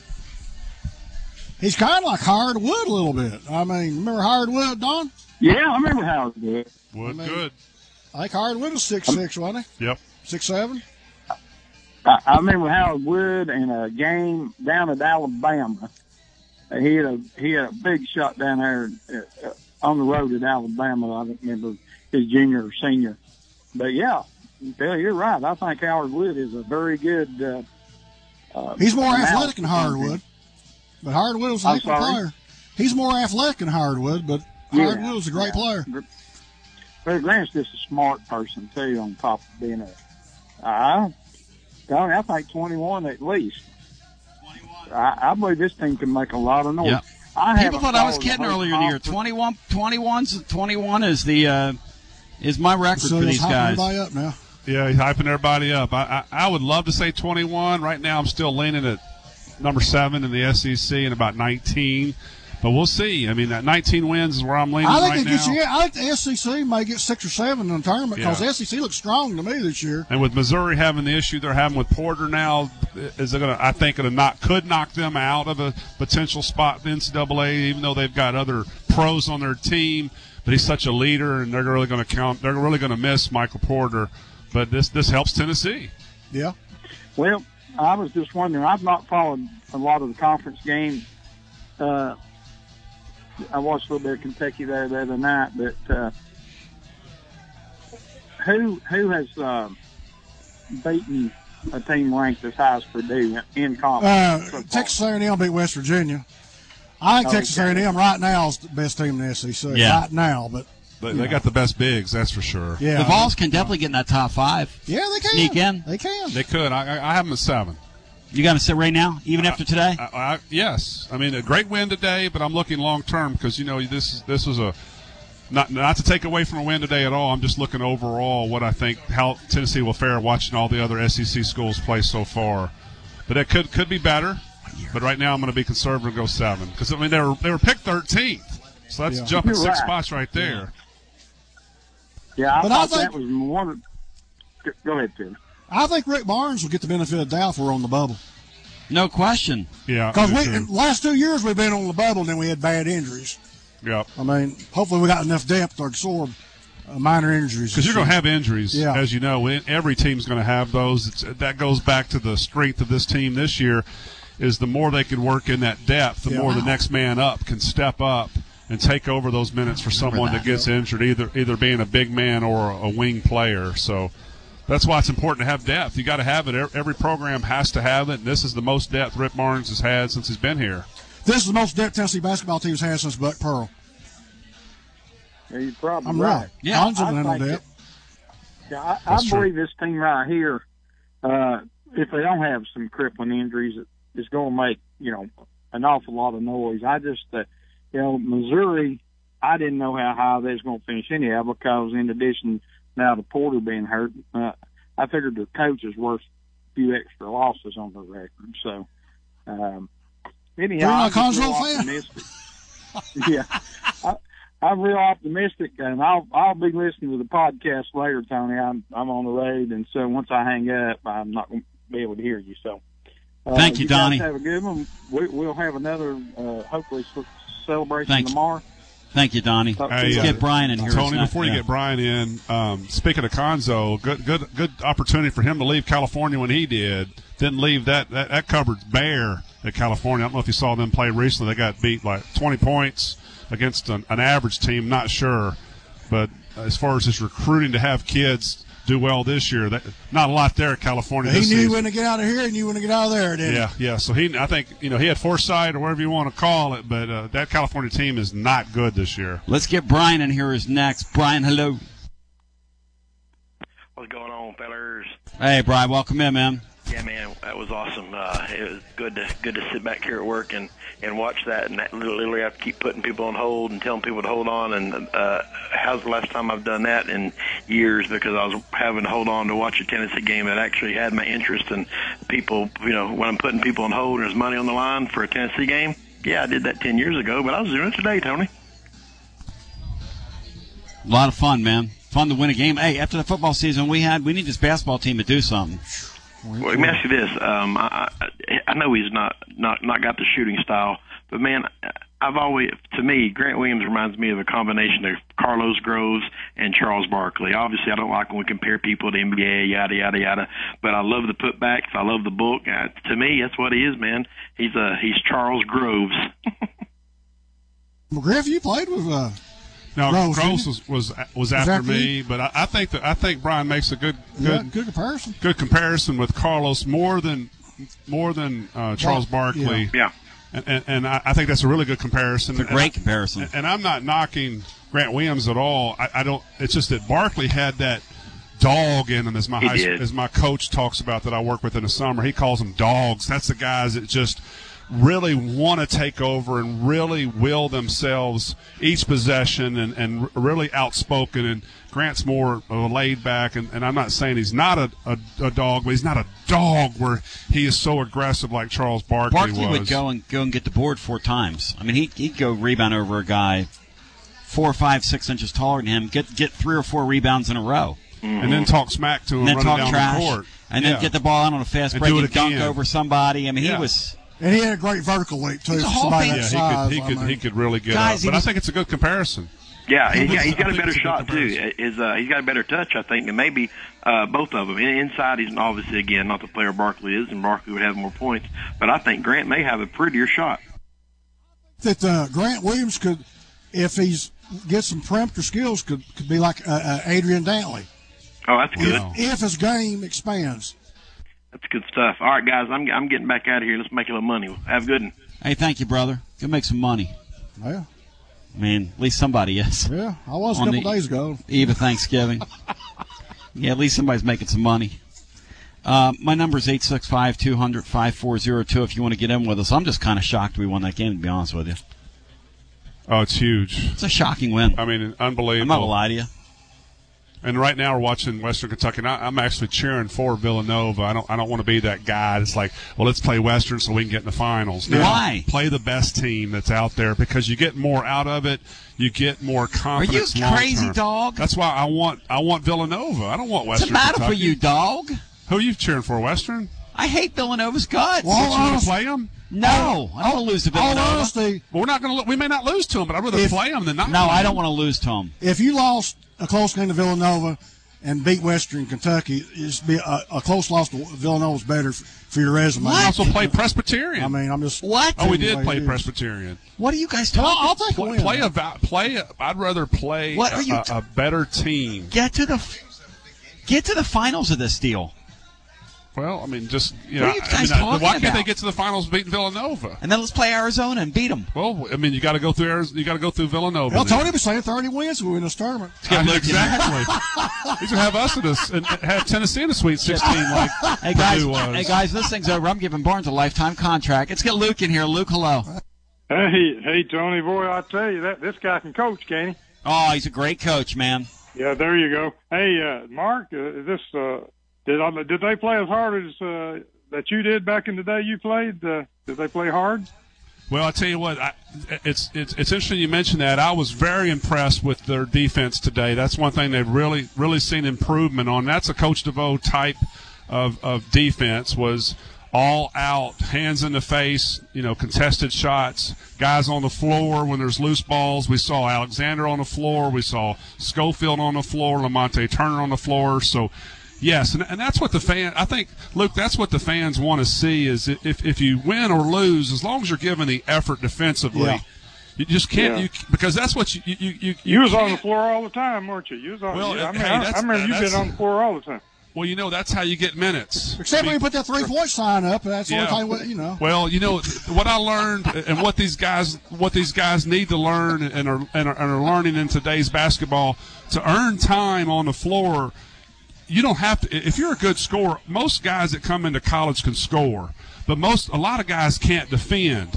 He's kind of like Howard Wood a little bit. I mean, remember Howard Wood, Don? Yeah, I remember Howard Wood. Good. I think Howard Wood was 6'6", wasn't he? Yep. 6'7". I remember Howard Wood in a game down at Alabama. He had a big shot down there on the road at Alabama. I don't remember his junior or senior. But, yeah, Bill, you're right. I think Howard Wood is a very good he's more athletic than Howard Wood. But Howard Wood was a heck of a player. He's more athletic than Howard Wood, but Howard Wood was a great player. But Grant's just a smart person, too, on top of being I think 21 at least. 21. I believe this team can make a lot of noise. Yep. People thought I was kidding earlier in the year. 21 is my record for these guys. Everybody up now. Yeah, he's hyping everybody up. I would love to say 21. Right now I'm still leaning at number 7 in the SEC and about 19. But we'll see. I mean, that 19 wins is where I'm leaning right now. I think the SEC may get 6 or 7 in the tournament because the SEC looks strong to me this year. And with Missouri having the issue they're having with Porter now, could knock them out of a potential spot in the NCAA, even though they've got other pros on their team. But he's such a leader, and they're really going to miss Michael Porter. But this helps Tennessee. Yeah. Well, I was just wondering. I've not followed a lot of the conference games. I watched a little bit of Kentucky there the other night, but who has beaten a team ranked as high as Purdue in conference? Texas A&M beat West Virginia. I think Texas A&M right now is the best team in the SEC right now, but they got the best bigs, that's for sure. Yeah, the Vols can definitely get in that top 5. Yeah, they can. Sneak in. They can. They could. I have them at 7. You got to sit right now, even after today? Yes. I mean, a great win today, but I'm looking long term because this was a not to take away from a win today at all. I'm just looking overall what I think how Tennessee will fare watching all the other SEC schools play so far. But it could be better. But right now I'm going to be conservative and go 7 because I mean they were picked 13th. So that's jumping 6 spots right there. Yeah, I thought that was one. Go ahead, Tim. I think Rick Barnes will get the benefit of the doubt if we're on the bubble. No question. Yeah. Because last 2 years we've been on the bubble and then we had bad injuries. Yep. I mean, hopefully we got enough depth to absorb minor injuries. Because you're going to have injuries, as you know. Every team's going to have those. That goes back to the strength of this team this year, is the more they can work in that depth, the more the next man up can step up and take over those minutes for someone that gets injured, either being a big man or a wing player. So that's why it's important to have depth. You got to have it. Every program has to have it, and this is the most depth Rick Barnes has had since he's been here. This is the most depth Tennessee basketball team's had since Buck Pearl. Yeah, you're probably I'm right. Yeah, I believe this team right here, if they don't have some crippling injuries, it's going to make an awful lot of noise. I just, Missouri, I didn't know how high they was going to finish anyhow because in addition now to Porter being hurt, I figured the coach is worth a few extra losses on the record. So, anyhow, I'm real optimistic. Yeah. I'm real optimistic, and I'll be listening to the podcast later, Tony. I'm on the road, and so once I hang up, I'm not going to be able to hear you. So, thank you, Donnie. Have a good one. We'll have another hopefully celebration tomorrow. Thank you, Donnie. Let's get Brian in here. Tony, before you get Brian in, speaking of Konzo, good opportunity for him to leave California when he did. Didn't leave that cupboard's bare at California. I don't know if you saw them play recently. They got beat like 20 points against an average team, not sure. But as far as his recruiting to have kids do well this year, not a lot there at California. He knew when to get out of here and knew when to get out of there, didn't he? Yeah. So I think he had foresight or whatever you want to call it, but that California team is not good this year. Let's get Brian in here next. Brian, hello. What's going on, fellers? Hey, Brian, welcome in, man. Yeah, man, that was awesome. It was good to sit back here at work and watch that. And literally, I have to keep putting people on hold and telling people to hold on. And how's the last time I've done that in years? Because I was having to hold on to watch a Tennessee game that actually had my interest. And people, when I'm putting people on hold and there's money on the line for a Tennessee game, yeah, I did that 10 years ago, but I was doing it today, Tony. A lot of fun, man. Fun to win a game. Hey, after the football season we need this basketball team to do something. Well, let me ask you this. I know he's not got the shooting style, but, man, to me, Grant Williams reminds me of a combination of Carlos Groves and Charles Barkley. Obviously, I don't like when we compare people to NBA, yada, yada, yada, but I love the putbacks. I love the book. To me, that's what he is, man. He's Charles Groves. Well, Griff, you played with No, Gross was after me, but I think Brian makes a good comparison. Good comparison with Carlos more than Charles Barkley. Yeah. And I think that's a really good comparison. It's a great comparison. And I'm not knocking Grant Williams at all. I don't. It's just that Barkley had that dog in him, as my coach talks about that I work with in the summer. He calls them dogs. That's the guys that just really want to take over and really will themselves each possession and really outspoken. And Grant's more of a laid back, and I'm not saying he's not a dog, but he's not a dog where he is so aggressive like Charles Barkley was. Barkley would go and get the board 4 times. I mean, he'd go rebound over a guy 4, 5, 6 inches taller than him, get 3 or 4 rebounds in a row. Mm-hmm. And then talk smack to him, and then running talk down trash, the court. And then get the ball out on a fast break and dunk over somebody. I mean, he was... And he had a great vertical leap, too. He's a Hall of Fame. He could really get up. But I think it's a good comparison. Yeah, he's got a better shot, too. He's got a better touch, I think, and maybe both of them. Inside, he's obviously, again, not the player Barkley is, and Barkley would have more points. But I think Grant may have a prettier shot. That Grant Williams could, if he's get some perimeter skills, could be like Adrian Dantley. Oh, that's good. If his game expands. That's good stuff. All right, guys, I'm getting back out of here. Let's make a little money. Have a good one. Hey, thank you, brother. Go make some money. Yeah. I mean, at least somebody is. Yeah, I was a couple days ago. Eve of Thanksgiving. Yeah, at least somebody's making some money. My number is 865-200-5402 if you want to get in with us. I'm just kind of shocked we won that game, to be honest with you. Oh, it's huge. It's a shocking win. I mean, unbelievable. I'm not going to lie to you. And right now we're watching Western Kentucky, and I'm actually cheering for Villanova. I don't want to be that guy that's like, well, let's play Western so we can get in the finals. Now, why? Play the best team that's out there because you get more out of it. You get more confidence. Are you crazy, long-term. dog? That's why I want Villanova. I don't want Western What's the matter Kentucky. for you, dog? Who are you cheering for, Western? I hate Villanova's guts. Well, you want to play them? No, I don't want to lose to Villanova. Honestly, well, we're not going to. We may not lose to them, but I'd rather play them than not. No, I don't want to lose to them. If you lost a close game to Villanova and beat Western Kentucky, it's be a close loss to Villanova's better for your resume. We also played Presbyterian. I mean, I'm just what? Oh, we did play Presbyterian. What are you guys talking? I'll take a win. I'd rather play a better team. Get to the finals of this deal. Well, I mean, just what are you guys talking why can't about? they get to the finals beating Villanova? And then let's play Arizona and beat them. Well, I mean, you got to go through Arizona. You got to go through Villanova. Well, Tony was saying 30 wins we win this tournament. Exactly. He's gonna have us in this and have Tennessee in the Sweet 16 like hey guys, Purdue was. Hey guys, this thing's over. I'm giving Barnes a lifetime contract. Let's get Luke in here. Luke, hello. Hey, Tony, boy, I tell you that this guy can coach, can he? Oh, he's a great coach, man. Yeah, there you go. Hey, Mark, did they play as hard as that you did back in the day you played? Did they play hard? Well, I tell you what, it's interesting you mentioned that. I was very impressed with their defense today. That's one thing they've really seen improvement on. That's a Coach DeVoe type of defense, was all out, hands in the face, contested shots, guys on the floor when there's loose balls. We saw Alexander on the floor. We saw Schofield on the floor, Lamonte Turner on the floor. So, yes, and that's what I think, Luke, that's what the fans want to see is if you win or lose, as long as you're giving the effort defensively. Yeah. You just can't, because that's what you was on the floor all the time, weren't you? You was on. Well, I remember you been on the floor all the time. Well, that's how you get minutes. Except when you put that 3-point sign up, that's the only time, Well, what I learned and what these guys need to learn and are learning in today's basketball, to earn time on the floor, you don't have to. If you're a good scorer, most guys that come into college can score, but a lot of guys can't defend.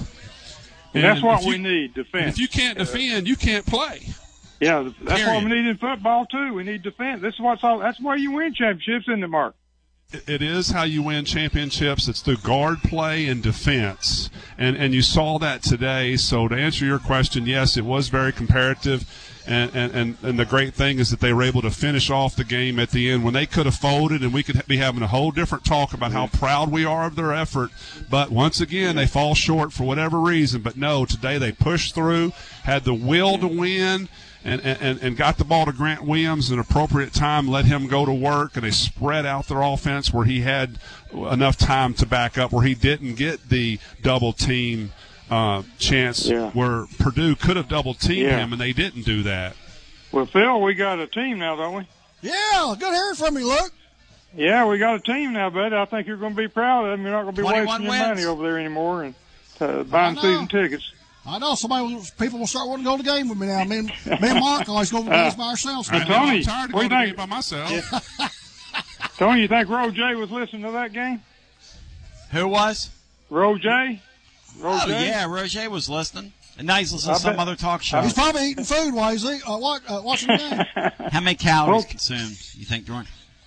And that's what we need, defense. If you can't defend, you can't play. Yeah, that's what we need in football too. We need defense. That's why you win championships, isn't it, Mark? It is how you win championships. It's through guard play and defense, and you saw that today. So to answer your question, yes, it was very comparative, and the great thing is that they were able to finish off the game at the end when they could have folded, and we could be having a whole different talk about how proud we are of their effort. But once again, they fall short for whatever reason. But no, today they pushed through, had the will to win. And got the ball to Grant Williams at an appropriate time, let him go to work, and they spread out their offense where he had enough time to back up, where he didn't get the double team chance where Purdue could have double teamed him, and they didn't do that. Well, Phil, we got a team now, don't we? Yeah, good hearing from you, Luke. Yeah, we got a team now, buddy. I think you're going to be proud of them. You're not going to be wasting your money over there anymore and buying season tickets. I know people will start wanting to go to the game with me now. Me and Mark always go to the games by ourselves. Tony, I'm tired of going to the game by myself. Yeah. Tony, you think Roger was listening to that game? Who was? Roger. Oh yeah, Roger was listening, and now he's listening to some other talk show. He's probably eating food while he's watching the game. How many calories consumed, you think, Jordan?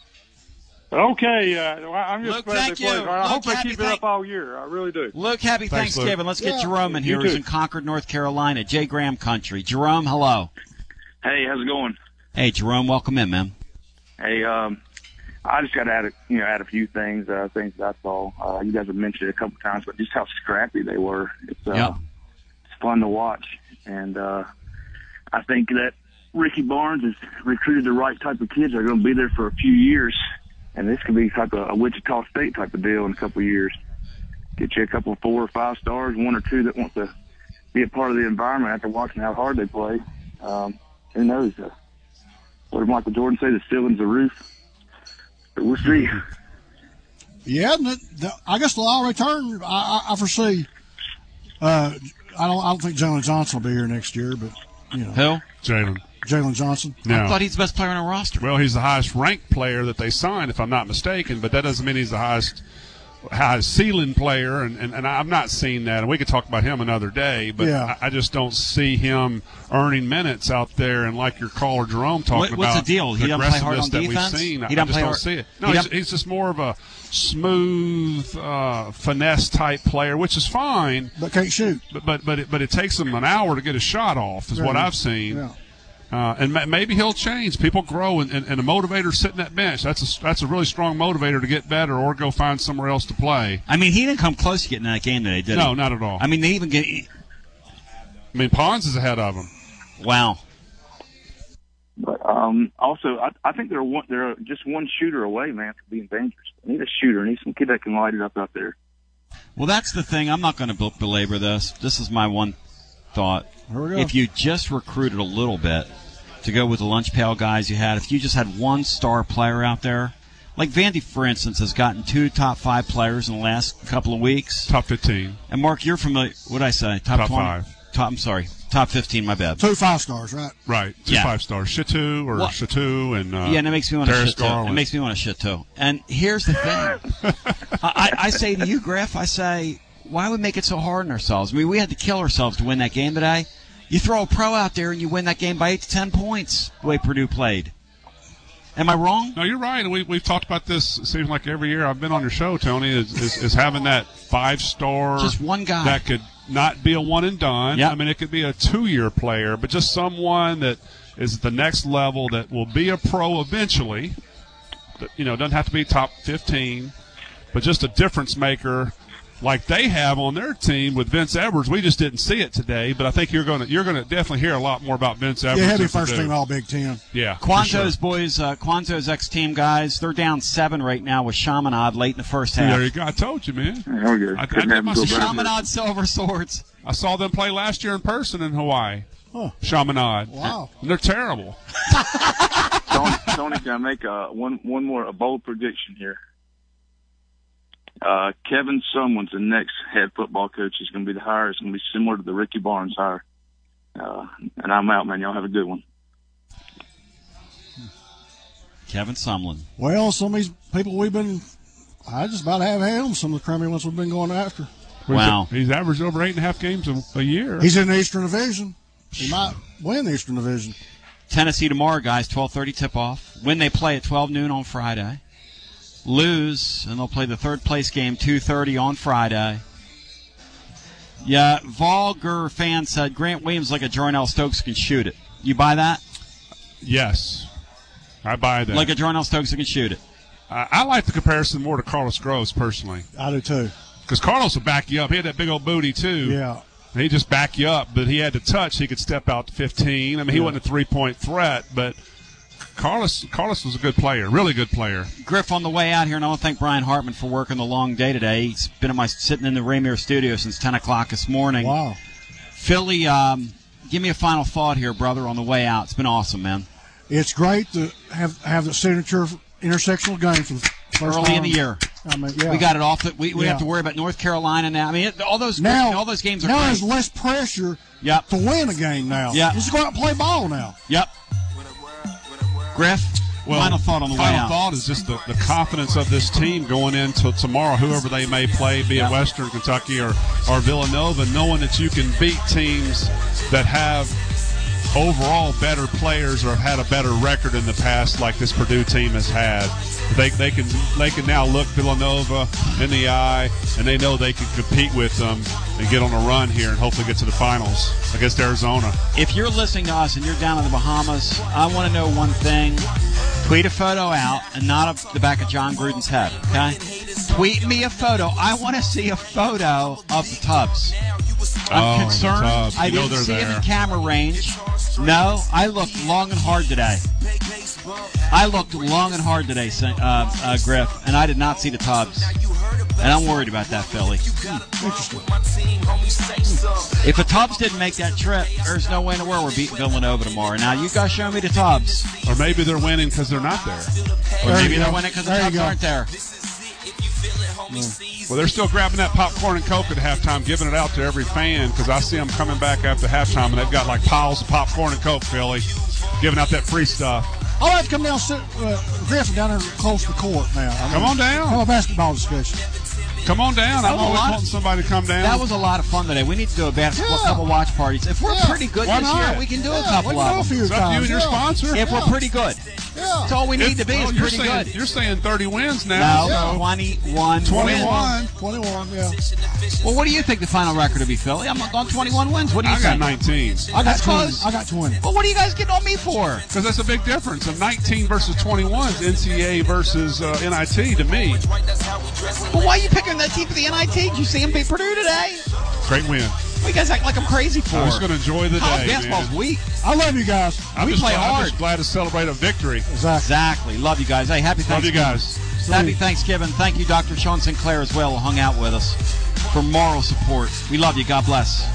Okay, I'm just Luke, glad they play. I hope they keep it up all all year. I really do. Luke, happy Thanksgiving. Luke. Let's get Jerome in here, who's in Concord, North Carolina, Jay Graham country. Jerome, hello. Hey, how's it going? Hey, Jerome, welcome in, man. Hey, I just got to add a few things that I saw. You guys have mentioned it a couple times, but just how scrappy they were. It's fun to watch, and I think that Ricky Barnes has recruited the right type of kids that are going to be there for a few years. And this could be type of a Wichita State type of deal in a couple of years. Get you a couple of 4 or 5 stars, 1 or 2 that want to be a part of the environment after watching how hard they play. Who knows? What did Michael Jordan say? The ceiling's the roof. But we'll see. Yeah, I guess they'll all return. I foresee. I don't think Jalen Johnson will be here next year, but Who? Jalen Johnson. No. I thought he's the best player on our roster. Well, he's the highest ranked player that they signed, if I'm not mistaken, but that doesn't mean he's the highest high ceiling player, and I've not seen that. And we could talk about him another day, but I just don't see him earning minutes out there. And like your caller Jerome talked about, what's the deal? He doesn't play hard on that defense. We've seen. He doesn't play don't hard. see it. No, he's just more of a smooth, finesse type player, which is fine. But can't shoot. But it takes him an hour to get a shot off, is what I've seen. Yeah. And maybe he'll change. People grow, and a motivator sitting that bench. That's a really strong motivator to get better or go find somewhere else to play. I mean, he didn't come close to getting in that game today, did he? No, not at all. I mean, they even get. I mean, Pons is ahead of him. Wow. But also, I think they're just one shooter away, man, from being dangerous. They need a shooter. They need some kid that can light it up out there. Well, that's the thing. I'm not going to belabor this. This is my one thought. Here we go. If you just recruited a little bit to go with the lunch pail guys you had, if you just had one star player out there, like Vandy, for instance, has gotten 2 top 5 players in the last couple of weeks. Top 15. And Mark, you're familiar. What did I say? Top 20? 5. I'm sorry. Top 15, my bad. 2 5-stars, right? Right. 2 5-stars. Shittu or Shittu and and it makes me want to shit too. Garland. It makes me want to shit too. And here's the thing. I say to you, Griff, I say, why would we make it so hard on ourselves? I mean, we had to kill ourselves to win that game today. You throw a pro out there and you win that game by 8 to 10 points, the way Purdue played. Am I wrong? No, you're right. And we've talked about this, it seems like every year I've been on your show, Tony, is having that 5-star. Just one guy. That could not be a one and done. Yep. I mean, it could be a 2-year player, but just someone that is at the next level that will be a pro eventually. That, doesn't have to be top 15, but just a difference maker like they have on their team with Vince Edwards. We just didn't see it today, but I think you're going to definitely hear a lot more about Vince Edwards. Yeah, he'll be first team All Big Ten. Yeah, Quanto's boys, Quanto's ex-team guys, they're down 7 right now with Chaminade late in the first half. There you go. I told you, man. There we go. Chaminade Silver Swords. I saw them play last year in person in Hawaii. Huh. Chaminade. Wow. And they're terrible. Tony, can I make one more bold prediction here? Kevin Sumlin's the next head football coach. He's going to be the hire. It's going to be similar to the Ricky Barnes hire. And I'm out, man. Y'all have a good one. Kevin Sumlin. Well, some of these people I just about have him, some of the crummy ones we've been going after. Wow. He's averaged over 8.5 games a year. He's in the Eastern Division. He might win the Eastern Division. Tennessee tomorrow, guys, 12:30 tip-off. When they play at 12 noon on Friday. Lose, and they'll play the third-place game 2:30 on Friday. Yeah, vulgar fan said Grant Williams like a Jarnell Stokes can shoot it. You buy that? Yes. I buy that. Like a Jarnell Stokes can shoot it. I like the comparison more to Carlos Groves, personally. I do, too. Because Carlos will back you up. He had that big old booty, too. Yeah. And he just back you up, but he had to touch. He could step out to 15. I mean, he wasn't a three-point threat, but Carlos was a good player, really good player. Griff, on the way out here, and I want to thank Brian Hartman for working the long day today. He's been sitting in the Rainier studio since 10 o'clock this morning. Wow. Philly, give me a final thought here, brother, on the way out. It's been awesome, man. It's great to have the signature intersectional game for the first early time in the year. I mean, yeah. We got it off. We have to worry about North Carolina now. I mean, all those games are now great. there's less pressure to win a game now. Yeah. Just go out and play ball now. Yep. Griff, final thought on the way out. Final thought is just the confidence of this team going into tomorrow, whoever they may play, be it Western Kentucky or Villanova, knowing that you can beat teams that have overall better players or have had a better record in the past, like this Purdue team has had. They can now look Villanova in the eye, and they know they can compete with them and get on a run here and hopefully get to the finals against Arizona. If you're listening to us and you're down in the Bahamas, I want to know one thing. Tweet a photo out and not of the back of John Gruden's head, okay? Tweet me a photo. I want to see a photo of the Tubs. I'm concerned. I didn't see him in camera range. No, I looked long and hard today. Griff, and I did not see the Tubs. And I'm worried about that, Philly. Interesting. If the Tubs didn't make that trip, there's no way in the world we're beating Villanova tomorrow. Now, you guys show me the Tubs. Or maybe they're winning because they're not there. Or maybe they're winning because the Tubs aren't there. Well, they're still grabbing that popcorn and Coke at halftime, giving it out to every fan, because I see them coming back after halftime, and they've got like piles of popcorn and Coke, Philly, giving out that free stuff. I'll have to come down, Griffin down there close to the court now. Come on down. Have a basketball discussion. Come on down. I'm always wanting somebody to come down. That was a lot of fun today. We need to do a basketball couple watch parties. If we're pretty good this year, we can do a couple of them. It's up to you and your sponsor. If we're pretty good. That's all we need to be is pretty good. You're saying 30 wins now. No, 21 wins. 21, yeah. Well, what do you think the final record will be, Philly? I'm on 21 wins. What do you think? I got 19. I got 20. Well, what are you guys getting on me for? Because that's a big difference. Of 19 versus 21 is NCAA versus NIT to me. Well, why are you picking that team for the NIT? Did you see them beat Purdue today? Great win. What you guys act like I'm crazy for? I'm just going to enjoy the day. Basketball's weak. I love you guys. I'm play hard. I'm just glad to celebrate a victory. Exactly. Love you guys. Hey, happy Thanksgiving. Love you guys. Happy Thanksgiving. Thank you, Dr. Sean Sinclair, as well, who hung out with us for moral support. We love you. God bless.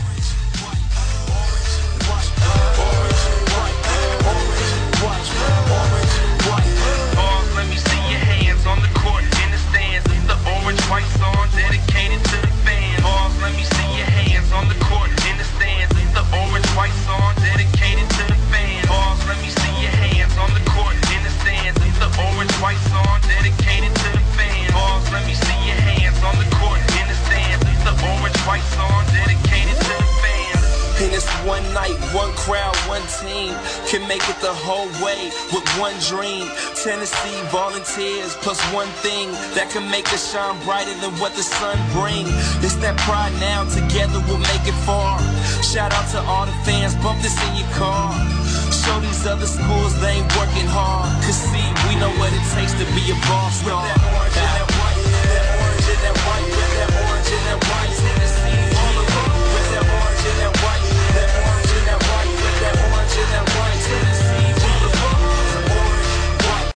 Let me see your hands on the court in the stands. It's the orange-white song dedicated to the fans. Let me see your hands on the court in the stands. It's the orange-white song dedicated to the fans. Let me see your hands on the court in the stands. It's the orange-white song dedicated to the fans. Let me see your hands on the court in the stands. It's the orange-white song dedicated to the fans. And it's one night, one crowd, one team can make it the whole way with one dream. Tennessee volunteers plus one thing that can make us shine brighter than what the sun brings. It's that pride now, together we'll make it far. Shout out to all the fans, bump this in your car. Show these other schools they ain't working hard. Cause see, we know